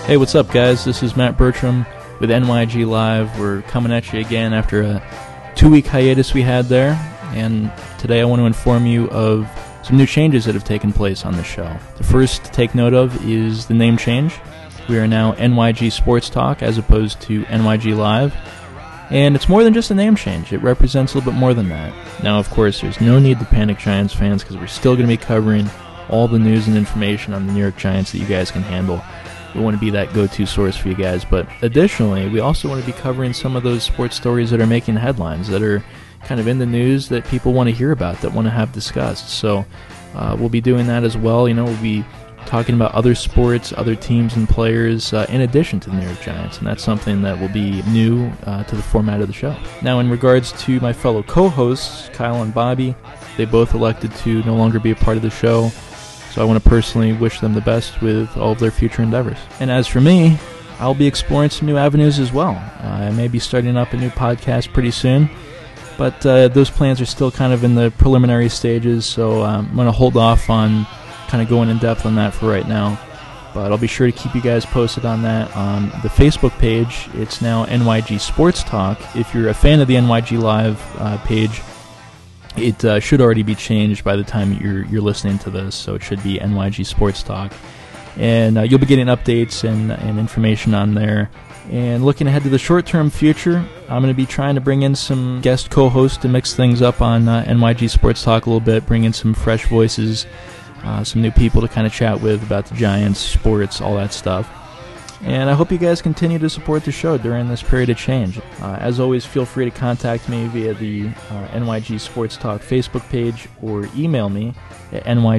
Hey, what's up, guys? This is Matt Bertram with NYG Live. We're coming at you again after a 2-week hiatus we had there, and today I want to inform you of some new changes that have taken place on the show. The first to take note of is the name change. We are now NYG Sports Talk as opposed to NYG Live, and it's more than just a name change. It represents a little bit more than that. Now, of course, there's no need to panic, Giants fans, because we're still going to be covering all the news and information on the New York Giants that you guys can handle. We want to be that go-to source for you guys, but additionally, we also want to be covering some of those sports stories that are making headlines, that are kind of in the news that people want to hear about, that want to have discussed. So we'll be doing that as well. We'll be talking about other sports, other teams and players, in addition to the New York Giants, and that's something that will be new to the format of the show. Now, in regards to my fellow co-hosts, Kyle and Bobby, they both elected to no longer be a part of the show. So I want to personally wish them the best with all of their future endeavors. And as for me, I'll be exploring some new avenues as well. I may be starting up a new podcast pretty soon, but those plans are still kind of in the preliminary stages, so I'm going to hold off on kind of going in depth on that for right now. But I'll be sure to keep you guys posted on that on the Facebook page. It's now NYG Sports Talk. If you're a fan of the NYG Live page, it should already be changed by the time you're listening to this, so it should be NYG Sports Talk. And you'll be getting updates and information on there. And looking ahead to the short-term future, I'm going to be trying to bring in some guest co-hosts to mix things up on NYG Sports Talk a little bit, bring in some fresh voices, some new people to kind of chat with about the Giants, sports, all that stuff. And I hope you guys continue to support the show during this period of change. As always, feel free to contact me via the NYG Sports Talk Facebook page or email me at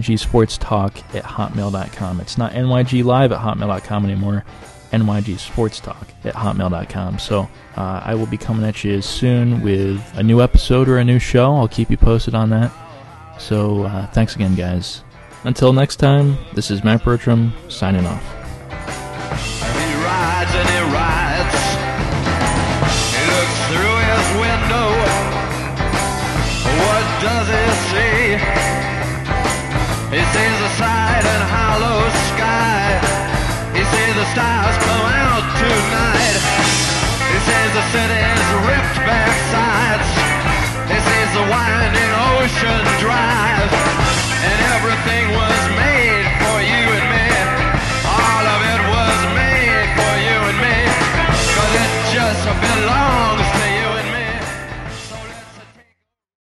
nygsportstalk@hotmail.com. It's not nyglive@hotmail.com anymore, nygsportstalk@hotmail.com. So I will be coming at you soon with a new episode or a new show. I'll keep you posted on that. So thanks again, guys. Until next time, this is Matt Bertram signing off.